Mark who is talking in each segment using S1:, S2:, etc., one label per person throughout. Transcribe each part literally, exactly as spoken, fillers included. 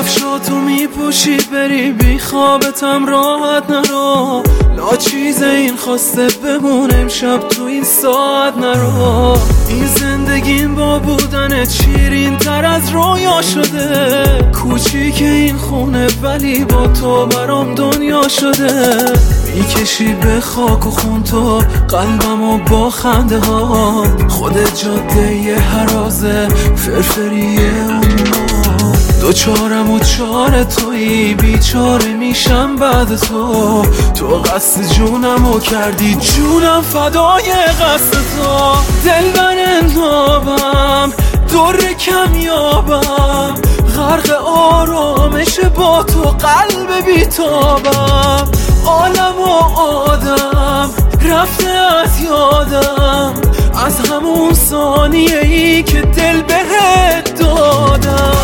S1: کفشاتو میپوشی بری بی خوابتم راحت نرو، لا چیز این خواسته بمونه امشب تو این ساعت نرو. این زندگیم با بودن شیرین تر از رویا شده، کوچیک این خونه ولی با تو برام دنیا شده. میکشی به خاک و خون تو قلبمو با خنده ها، خودت جاده یه هرازه فرفریه اونو. دوچارم و چار تویی بیچاره میشم بعد تو، تو قصد جونمو کردی جونم فدای قصد تو. دلبر نابم در کمیابم، غرق آرامش با تو قلب بیتابم. عالم و آدم رفته از یادم، از همون ثانیه ای که دل بهت دادم.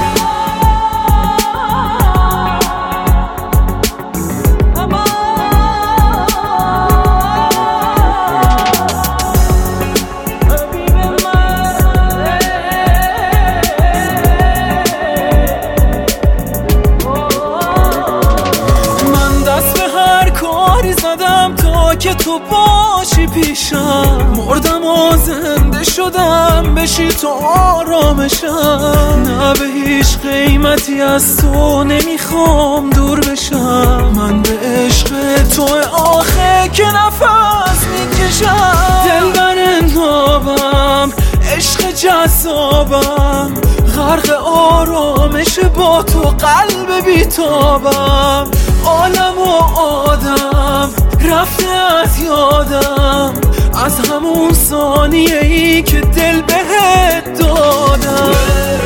S1: زدم تا که تو باشی پیشم، مردم و زنده شدم بشی تو آرامشم. نه به هیچ قیمتی از تو نمیخوام دور بشم، من به عشق تو آخه که نفس میکشم. دلبر نابم عشق جذابم، غرق آرامش با تو قلب بیتابم. عالم و آدم رفته از یادم، از همون ثانیه ای که دل بهت دادم.